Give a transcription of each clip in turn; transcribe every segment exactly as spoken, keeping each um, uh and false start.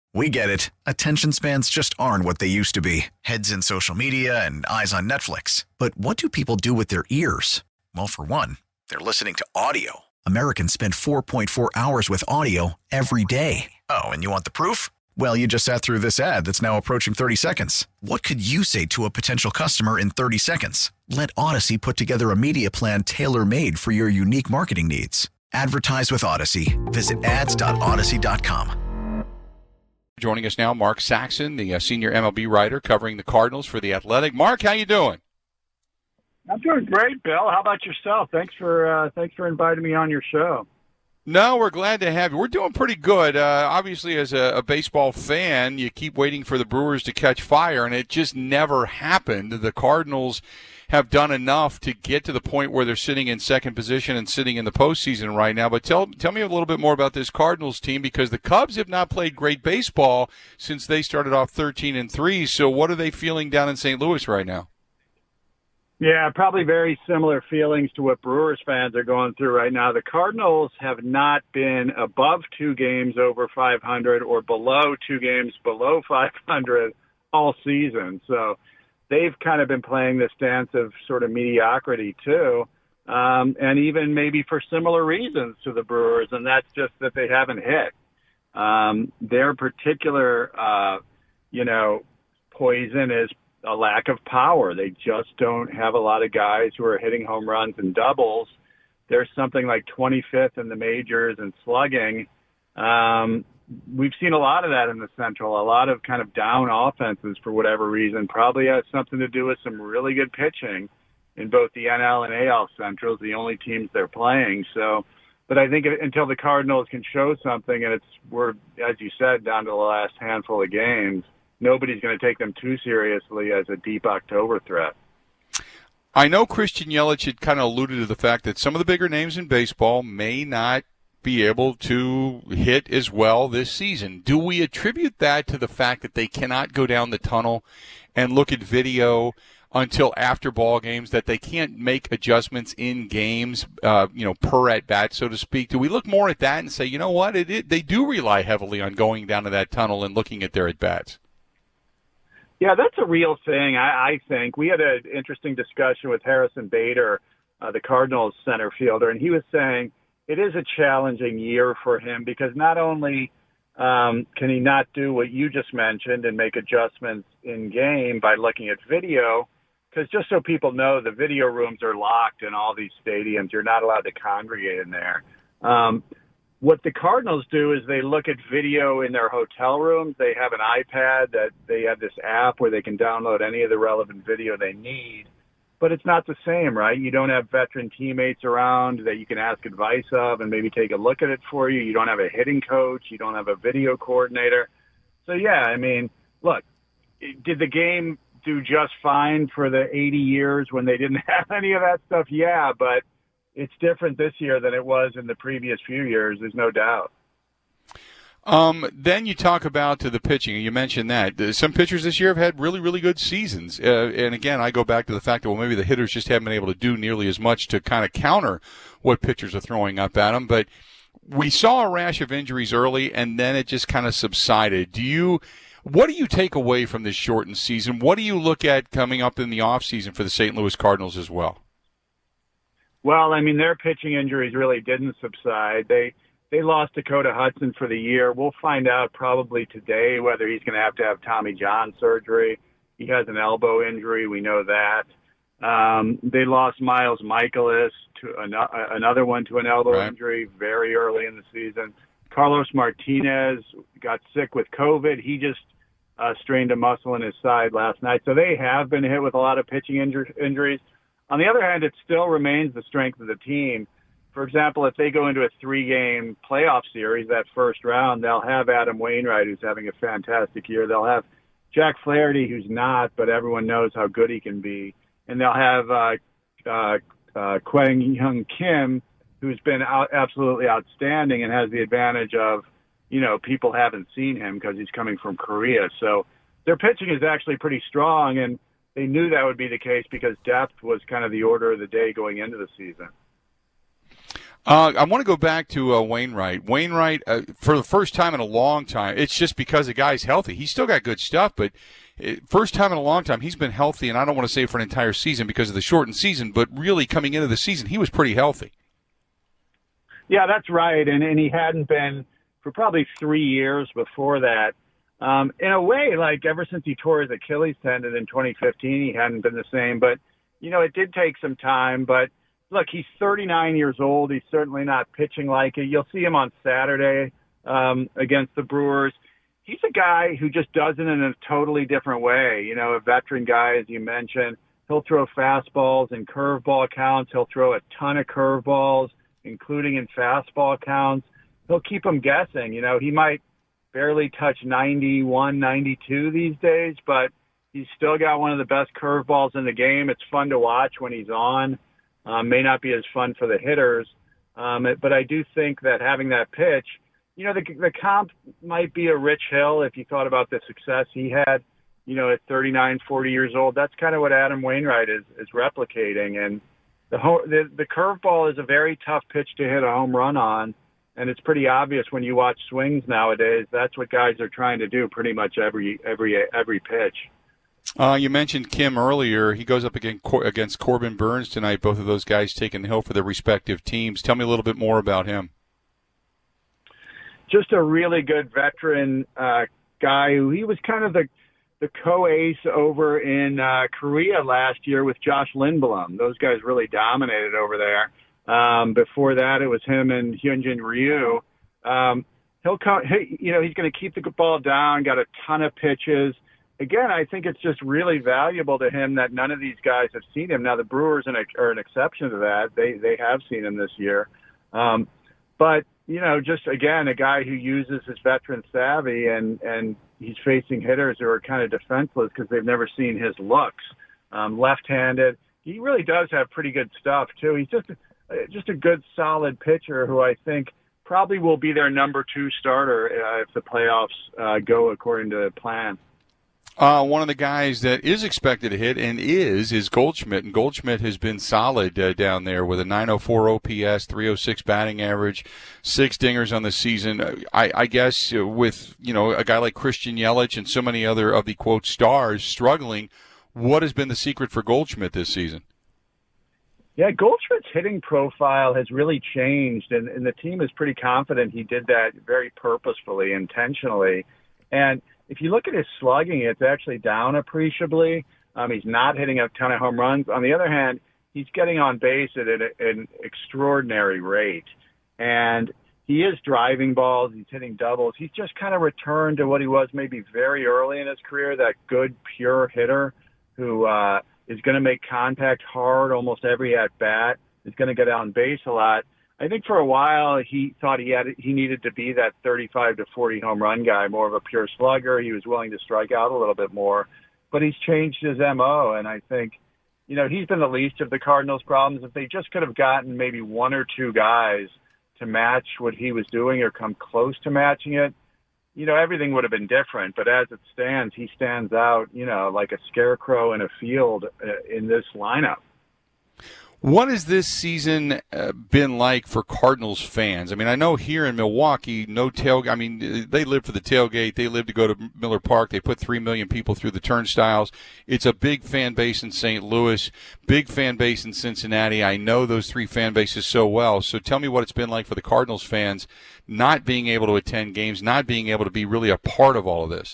We get it. Attention spans just aren't what they used to be. Heads in social media and eyes on Netflix. But what do people do with their ears? Well, for one, they're listening to audio. Americans spend four point four hours with audio every day. Oh, and you want the proof? Well, you just sat through this ad that's now approaching thirty seconds. What could you say to a potential customer in thirty seconds? Let Odyssey put together a media plan tailor-made for your unique marketing needs. Advertise with Odyssey. Visit ads dot odyssey dot com. Joining us now, Mark Saxon, the uh, senior M L B writer covering the Cardinals for The Athletic. Mark, how you doing? I'm doing great, Bill. How about yourself? Thanks for uh, thanks for inviting me on your show. No, we're glad to have you. We're doing pretty good. Uh, obviously, as a, a baseball fan, you keep waiting for the Brewers to catch fire, and it just never happened. The Cardinals have done enough to get to the point where they're sitting in second position and sitting in the postseason right now. But tell tell me a little bit more about this Cardinals team, because the Cubs have not played great baseball since they started off thirteen and three. So what are they feeling down in Saint Louis right now? Yeah, probably very similar feelings to what Brewers fans are going through right now. The Cardinals have not been above two games over five hundred or below two games below five hundred all season. So they've kind of been playing this dance of sort of mediocrity too, um, and even maybe for similar reasons to the Brewers, and that's just that they haven't hit. Um, their particular, uh, you know, poison is a lack of power. They just don't have a lot of guys who are hitting home runs and doubles. There's something like twenty-fifth in the majors in slugging. Um, we've seen a lot of that in the Central, a lot of kind of down offenses for whatever reason. Probably has something to do with some really good pitching in both the N L and A L Centrals, the only teams they're playing. So, but I think until the Cardinals can show something, and it's, we're, as you said, down to the last handful of games, nobody's going to take them too seriously as a deep October threat. I know Christian Yelich had kind of alluded to the fact that some of the bigger names in baseball may not be able to hit as well this season. Do we attribute that to the fact that they cannot go down the tunnel and look at video until after ball games, that they can't make adjustments in games, uh, you know, per at bat, so to speak? Do we look more at that and say, you know what, it, it, they do rely heavily on going down to that tunnel and looking at their at bats? Yeah, that's a real thing, I, I think. We had an interesting discussion with Harrison Bader, uh, the Cardinals center fielder, and he was saying it is a challenging year for him because not only um, can he not do what you just mentioned and make adjustments in game by looking at video, because just so people know, the video rooms are locked in all these stadiums. You're not allowed to congregate in there. Um, What the Cardinals do is they look at video in their hotel rooms. They have an iPad that they have this app where they can download any of the relevant video they need. But it's not the same, right? You don't have veteran teammates around that you can ask advice of and maybe take a look at it for you. You don't have a hitting coach. You don't have a video coordinator. So, yeah, I mean, look, did the game do just fine for the eighty years when they didn't have any of that stuff? Yeah, but it's different this year than it was in the previous few years. There's no doubt. Um, then you talk about to the pitching. You mentioned that some pitchers this year have had really, really good seasons. Uh, and again, I go back to the fact that, well, maybe the hitters just haven't been able to do nearly as much to kind of counter what pitchers are throwing up at them. But we saw a rash of injuries early, and then it just kind of subsided. Do you, what do you take away from this shortened season? What do you look at coming up in the offseason for the Saint Louis Cardinals as well? Well, I mean, their pitching injuries really didn't subside. They they lost Dakota Hudson for the year. We'll find out probably today whether he's going to have to have Tommy John surgery. He has an elbow injury. We know that. Um, they lost Miles Michaelis, to an, another one to an elbow right. injury very early in the season. Carlos Martinez got sick with COVID. He just uh, strained a muscle in his side last night. So they have been hit with a lot of pitching injur- injuries. On the other hand, it still remains the strength of the team. For example, if they go into a three-game playoff series, that first round, they'll have Adam Wainwright, who's having a fantastic year. They'll have Jack Flaherty, who's not, but everyone knows how good he can be. And they'll have uh, uh, uh, Kwang Hyun Kim, who's been out, absolutely outstanding and has the advantage of, you know, people haven't seen him because he's coming from Korea. So their pitching is actually pretty strong, and they knew that would be the case because depth was kind of the order of the day going into the season. Uh, I want to go back to uh, Wainwright. Wainwright, uh, for the first time in a long time, it's just because the guy's healthy. He's still got good stuff, but it, first time in a long time, he's been healthy, and I don't want to say for an entire season because of the shortened season, but really coming into the season, he was pretty healthy. Yeah, that's right, and, and he hadn't been for probably three years before that. Um, in a way, like ever since he tore his Achilles tendon in twenty fifteen, he hadn't been the same. But, you know, it did take some time. But, look, he's thirty-nine years old. He's certainly not pitching like it. You'll see him on Saturday um, against the Brewers. He's a guy who just does it in a totally different way. You know, a veteran guy, as you mentioned. He'll throw fastballs and curveball counts. He'll throw a ton of curveballs, including in fastball counts. He'll keep them guessing. You know, he might barely touch ninety-one, ninety-two these days, but he's still got one of the best curveballs in the game. It's fun to watch when he's on. Um, may not be as fun for the hitters, um, but I do think that having that pitch, you know, the, the comp might be a Rich Hill if you thought about the success he had, you know, at thirty-nine, forty years old. That's kind of what Adam Wainwright is, is replicating. And the, ho- the, the curveball is a very tough pitch to hit a home run on. And it's pretty obvious when you watch swings nowadays. That's what guys are trying to do pretty much every every every pitch. Uh, you mentioned Kim earlier. He goes up against, against Corbin Burns tonight. Both of those guys taking the hill for their respective teams. Tell me a little bit more about him. Just a really good veteran uh, guy who he was kind of the the co-ace over in uh, Korea last year with Josh Lindblom. Those guys really dominated over there. Um, before that, it was him and Hyunjin Ryu. Um, he'll come, he, you know, he's going to keep the ball down, got a ton of pitches. Again, I think it's just really valuable to him that none of these guys have seen him. Now, the Brewers are an exception to that. They they have seen him this year. Um, but, you know, just, again, a guy who uses his veteran savvy, and, and he's facing hitters who are kind of defenseless because they've never seen his looks. Um, left-handed. He really does have pretty good stuff, too. He's just just a good, solid pitcher who I think probably will be their number two starter uh, if the playoffs uh, go according to plan. Uh, one of the guys that is expected to hit and is is Goldschmidt, and Goldschmidt has been solid uh, down there with a nine oh four O P S, three oh six batting average, six dingers on the season. I, I guess with, you know, a guy like Christian Yelich and so many other of the, quote, stars struggling, what has been the secret for Goldschmidt this season? Yeah, Goldschmidt's hitting profile has really changed, and, and the team is pretty confident he did that very purposefully, intentionally. And if you look at his slugging, it's actually down appreciably. Um, he's not hitting a ton of home runs. On the other hand, he's getting on base at an, an extraordinary rate. And he is driving balls. He's hitting doubles. He's just kind of returned to what he was maybe very early in his career, that good, pure hitter who uh, – is going to make contact hard almost every at-bat, is going to get on base a lot. I think for a while he thought he had he needed to be that thirty-five to forty home run guy, more of a pure slugger. He was willing to strike out a little bit more. But he's changed his M O, and I think, you know, he's been the least of the Cardinals' problems. If they just could have gotten maybe one or two guys to match what he was doing or come close to matching it, you know, everything would have been different. But as it stands, he stands out, you know, like a scarecrow in a field in this lineup. What has this season uh, been like for Cardinals fans? I mean, I know here in Milwaukee, no tailgate. I mean, they live for the tailgate. They live to go to Miller Park. They put three million people through the turnstiles. It's a big fan base in Saint Louis, big fan base in Cincinnati. I know those three fan bases so well. So tell me what it's been like for the Cardinals fans not being able to attend games, not being able to be really a part of all of this.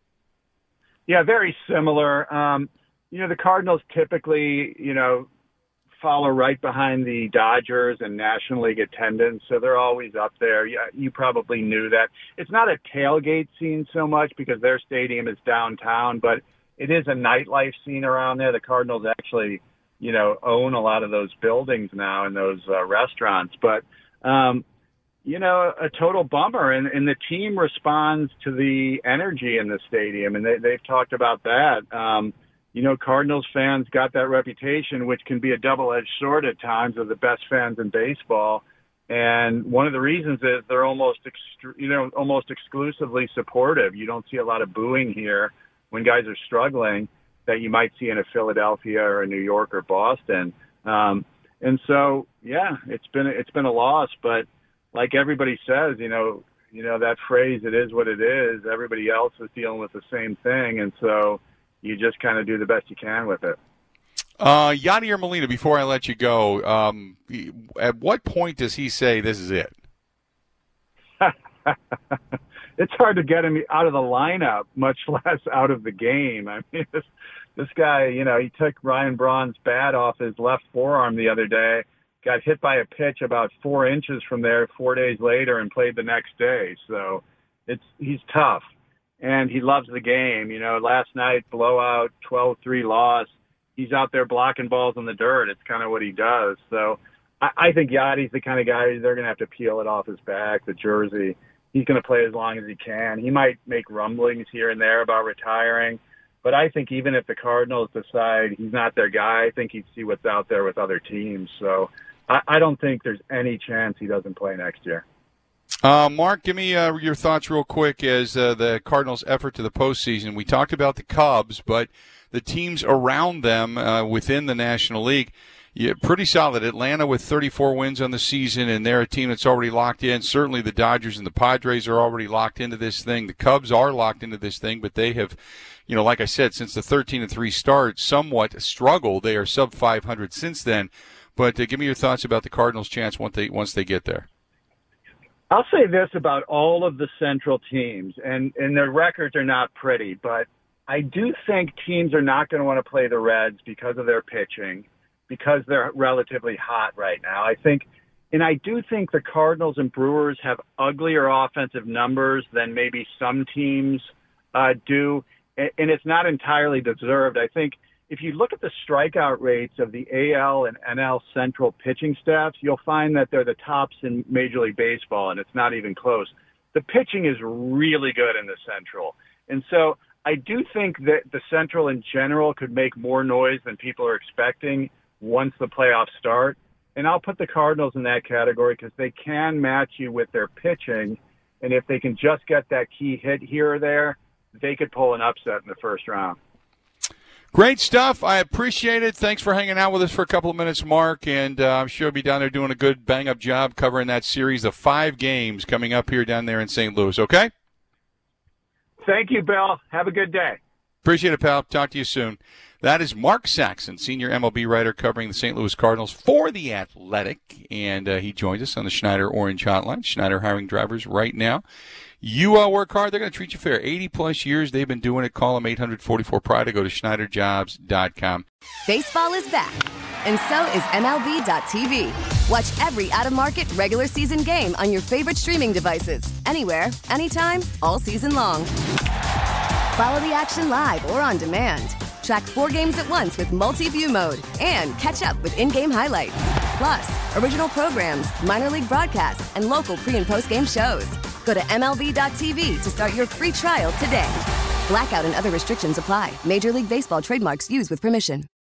Yeah, very similar. Um, you know, the Cardinals typically, you know, follow right behind the Dodgers in National League attendance, so they're always up there. Yeah, you probably knew that. It's not a tailgate scene so much because their stadium is downtown, but it is a nightlife scene around there. The Cardinals actually, you know, own a lot of those buildings now and those uh, restaurants. But, um, you know, a total bummer, and, and the team responds to the energy in the stadium, and they, they've talked about that. Um, You know, Cardinals fans got that reputation, which can be a double-edged sword at times, of the best fans in baseball. And one of the reasons is they're almost, ext- you know, almost exclusively supportive. You don't see a lot of booing here when guys are struggling that you might see in a Philadelphia or a New York or Boston. Um, And so, yeah, it's been it's been a loss. But like everybody says, you know, you know that phrase, "It is what it is." Everybody else is dealing with the same thing, and so you just kind of do the best you can with it. Uh, Yadier Molina, before I let you go, um, at what point does he say this is it? It's hard to get him out of the lineup, much less out of the game. I mean, this, this guy, you know, he took Ryan Braun's bat off his left forearm the other day, got hit by a pitch about four inches from there four days later and played the next day. So it's he's tough, and he loves the game. You know, last night, blowout, twelve three loss. He's out there blocking balls in the dirt. It's kind of what he does. So I, I think Yadi's the kind of guy they're going to have to peel it off his back, the jersey. He's going to play as long as he can. He might make rumblings here and there about retiring, but I think even if the Cardinals decide he's not their guy, I think he'd see what's out there with other teams. So I, I don't think there's any chance he doesn't play next year. Uh, Mark, give me uh, your thoughts real quick as uh, the Cardinals' effort to the postseason. We talked about the Cubs, but the teams around them uh, within the National League, yeah, pretty solid. Atlanta with thirty-four wins on the season, and they're a team that's already locked in. Certainly the Dodgers and the Padres are already locked into this thing. The Cubs are locked into this thing, but they have, you know, like I said, since the thirteen and three start, somewhat struggled. They are sub five hundred since then. But uh, give me your thoughts about the Cardinals' chance once they once they get there. I'll say this about all of the Central teams, and, and their records are not pretty, but I do think teams are not going to want to play the Reds because of their pitching, because they're relatively hot right now. I think, and I do think the Cardinals and Brewers have uglier offensive numbers than maybe some teams uh, do, and, and it's not entirely deserved. I think if you look at the strikeout rates of the A L and N L Central pitching staffs, you'll find that they're the tops in Major League Baseball, and it's not even close. The pitching is really good in the Central. And so I do think that the Central in general could make more noise than people are expecting once the playoffs start. And I'll put the Cardinals in that category because they can match you with their pitching. And if they can just get that key hit here or there, they could pull an upset in the first round. Great stuff. I appreciate it. Thanks for hanging out with us for a couple of minutes, Mark. And uh, I'm sure you'll be down there doing a good bang-up job covering that series of five games coming up here down there in Saint Louis, okay? Thank you, Bill. Have a good day. Appreciate it, pal. Talk to you soon. That is Mark Saxon, senior M L B writer covering the Saint Louis Cardinals for The Athletic. And uh, he joins us on the Schneider Orange Hotline. Schneider hiring drivers right now. You uh, work hard, they're going to treat you fair. eighty-plus years they've been doing it. Call them eight hundred forty-four pride or go to Schneider Jobs dot com. Baseball is back, and so is M L B dot T V. Watch every out-of-market regular season game on your favorite streaming devices, anywhere, anytime, all season long. Follow the action live or on demand. Track four games at once with multi-view mode and catch up with in-game highlights. Plus, original programs, minor league broadcasts, and local pre- and post-game shows. Go to M L B dot T V to start your free trial today. Blackout and other restrictions apply. Major League Baseball trademarks used with permission.